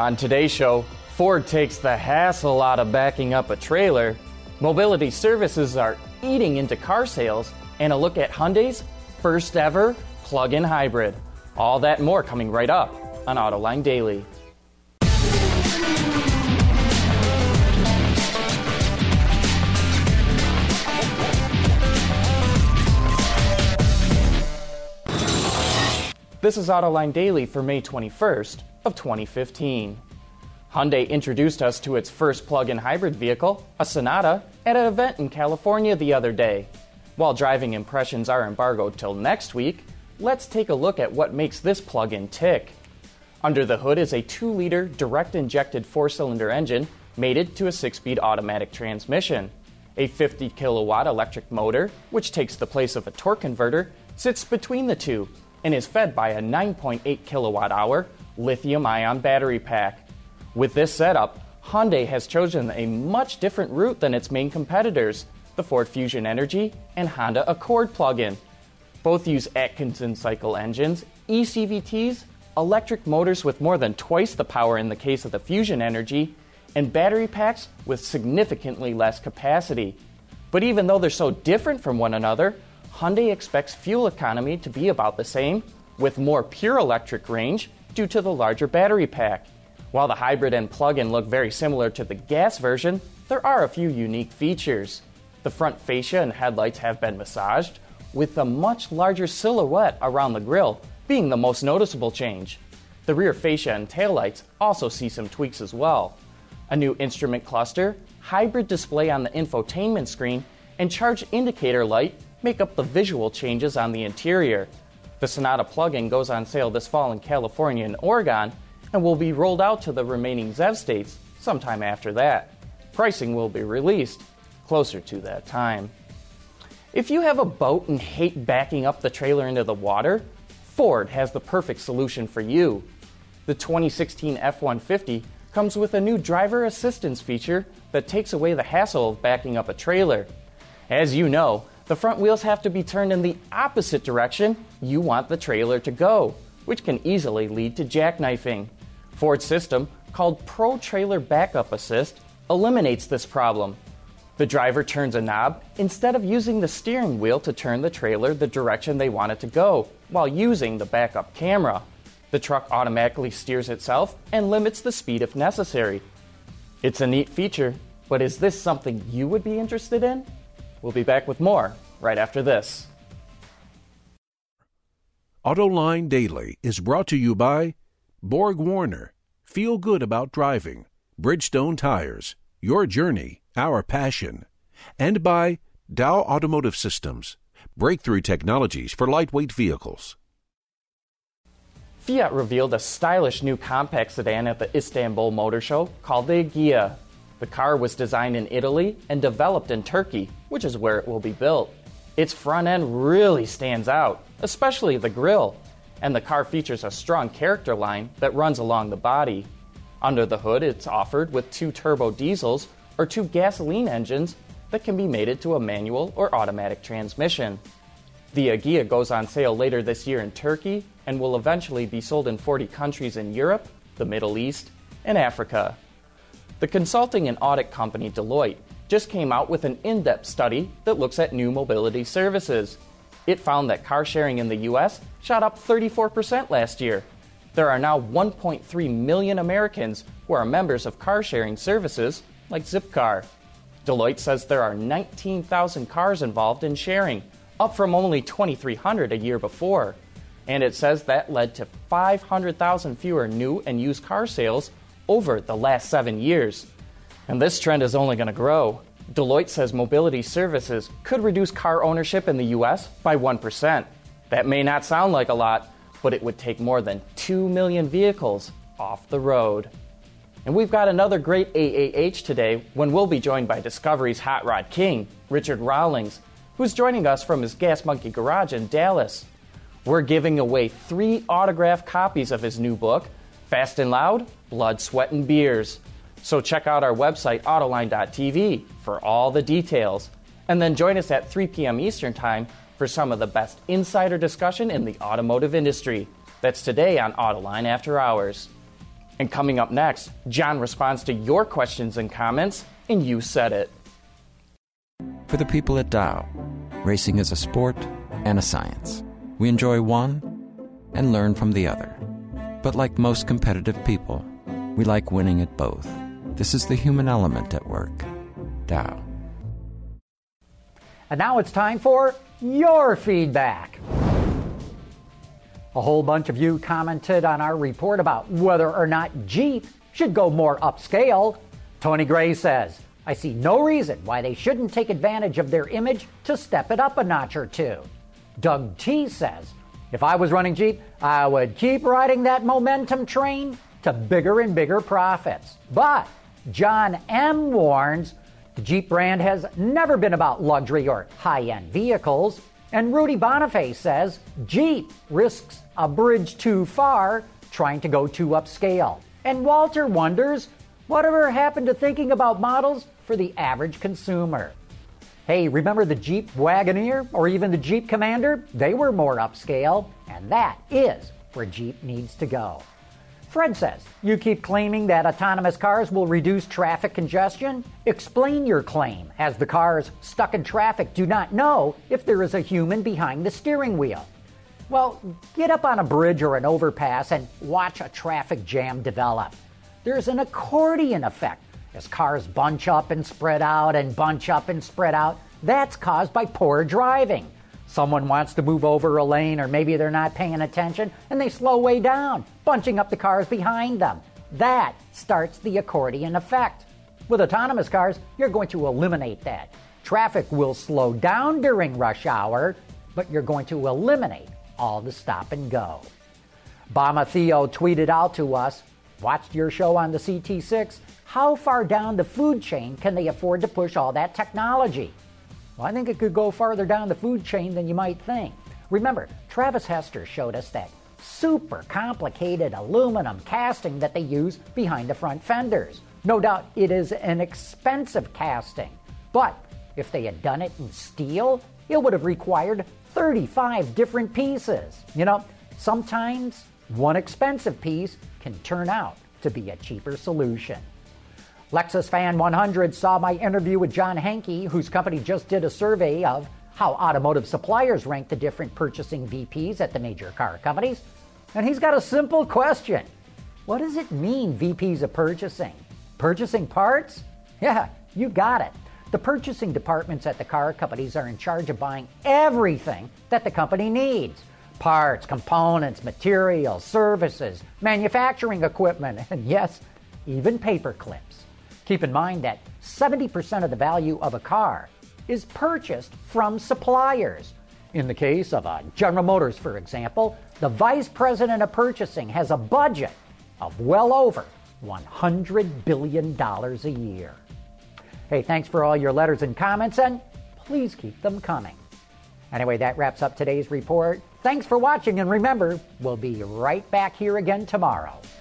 On today's show, Ford takes the hassle out of backing up a trailer, mobility services are eating into car sales, and a look at Hyundai's first ever plug-in hybrid. All that and more coming right up on Autoline Daily. This is Autoline Daily for May 21st of 2015. Hyundai introduced us to its first plug-in hybrid vehicle, a Sonata, at an event in California the other day. While driving impressions are embargoed till next week, let's take a look at what makes this plug-in tick. Under the hood is a 2-liter direct-injected 4-cylinder engine mated to a 6-speed automatic transmission. A 50-kilowatt electric motor, which takes the place of a torque converter, sits between the two and is fed by a 9.8 kilowatt-hour lithium-ion battery pack. With this setup, Hyundai has chosen a much different route than its main competitors, the Ford Fusion Energy and Honda Accord plug-in. Both use Atkinson cycle engines, eCVTs, electric motors with more than twice the power in the case of the Fusion Energy, and battery packs with significantly less capacity. But even though they're so different from one another, Hyundai expects fuel economy to be about the same, with more pure electric range due to the larger battery pack. While the hybrid and plug-in look very similar to the gas version, there are a few unique features. The front fascia and headlights have been massaged, with a much larger silhouette around the grille being the most noticeable change. The rear fascia and taillights also see some tweaks as well. A new instrument cluster, hybrid display on the infotainment screen, and charge indicator light make up the visual changes on the interior. The Sonata plug-in goes on sale this fall in California and Oregon, and will be rolled out to the remaining ZEV states sometime after that. Pricing will be released closer to that time. If you have a boat and hate backing up the trailer into the water, Ford has the perfect solution for you. The 2016 F-150 comes with a new driver assistance feature that takes away the hassle of backing up a trailer. As you know, the front wheels have to be turned in the opposite direction you want the trailer to go, which can easily lead to jackknifing. Ford's system, called Pro Trailer Backup Assist, eliminates this problem. The driver turns a knob instead of using the steering wheel to turn the trailer the direction they want it to go, while using the backup camera. The truck automatically steers itself and limits the speed if necessary. It's a neat feature, but is this something you would be interested in? We'll be back with more right after this. Autoline Daily is brought to you by Borg Warner, Feel Good About Driving, Bridgestone Tires, Your Journey, Our Passion, and by Dow Automotive Systems, breakthrough technologies for lightweight vehicles. Fiat revealed a stylish new compact sedan at the Istanbul Motor Show called the Egea. The car was designed in Italy and developed in Turkey, which is where it will be built. Its front end really stands out, especially the grille, and the car features a strong character line that runs along the body. Under the hood, it's offered with 2 turbo diesels or 2 gasoline engines that can be mated to a manual or automatic transmission. The Egea goes on sale later this year in Turkey and will eventually be sold in 40 countries in Europe, the Middle East, and Africa. The consulting and audit company Deloitte just came out with an in-depth study that looks at new mobility services. It found that car sharing in the U.S. shot up 34% last year. There are now 1.3 million Americans who are members of car sharing services like Zipcar. Deloitte says there are 19,000 cars involved in sharing, up from only 2,300 a year before. And it says that led to 500,000 fewer new and used car sales over the last 7 years. And this trend is only going to grow. Deloitte says mobility services could reduce car ownership in the U.S. by 1%. That may not sound like a lot, but it would take more than 2 million vehicles off the road. And we've got another great AAH today when we'll be joined by Discovery's Hot Rod King, Richard Rawlings, who's joining us from his Gas Monkey Garage in Dallas. We're giving away 3 autographed copies of his new book, Fast and Loud, Blood, Sweat, and Beers. So check out our website, Autoline.tv, for all the details. And then join us at 3 p.m. Eastern Time for some of the best insider discussion in the automotive industry. That's today on Autoline After Hours. And coming up next, John responds to your questions and comments, and you said it. For the people at Dow, racing is a sport and a science. We enjoy one and learn from the other. But like most competitive people, we like winning at both. This is the human element at work. Dow. And now it's time for your feedback. A whole bunch of you commented on our report about whether or not Jeep should go more upscale. Tony Gray says, I see no reason why they shouldn't take advantage of their image to step it up a notch or two. Doug T says, if I was running Jeep, I would keep riding that momentum train to bigger and bigger profits. But John M. warns, the Jeep brand has never been about luxury or high-end vehicles. And Rudy Boniface says Jeep risks a bridge too far trying to go too upscale. And Walter wonders, whatever happened to thinking about models for the average consumer? Hey, remember the Jeep Wagoneer or even the Jeep Commander? They were more upscale, and that is where Jeep needs to go. Fred says, you keep claiming that autonomous cars will reduce traffic congestion? Explain your claim, as the cars stuck in traffic do not know if there is a human behind the steering wheel. Well, get up on a bridge or an overpass and watch a traffic jam develop. There's an accordion effect as cars bunch up and spread out and bunch up and spread out. That's caused by poor driving. Someone wants to move over a lane, or maybe they're not paying attention and they slow way down, bunching up the cars behind them. That starts the accordion effect. With autonomous cars, you're going to eliminate that. Traffic will slow down during rush hour, but you're going to eliminate all the stop and go. Bama Theo tweeted out to us, watched your show on the CT6. How far down the food chain can they afford to push all that technology? Well, I think it could go farther down the food chain than you might think. Remember, Travis Hester showed us that super complicated aluminum casting that they use behind the front fenders. No doubt it is an expensive casting, but if they had done it in steel, it would have required 35 different pieces. You know, sometimes one expensive piece can turn out to be a cheaper solution. Lexus Fan 100 saw my interview with John Hankey, whose company just did a survey of how automotive suppliers rank the different purchasing VPs at the major car companies. And he's got a simple question. What does it mean, VPs of purchasing? Purchasing parts? Yeah, you got it. The purchasing departments at the car companies are in charge of buying everything that the company needs. Parts, components, materials, services, manufacturing equipment, and yes, even paper clips. Keep in mind that 70% of the value of a car is purchased from suppliers. In the case of General Motors, for example, the vice president of purchasing has a budget of well over $100 billion a year. Hey, thanks for all your letters and comments, and please keep them coming. Anyway, that wraps up today's report. Thanks for watching, and remember, we'll be right back here again tomorrow.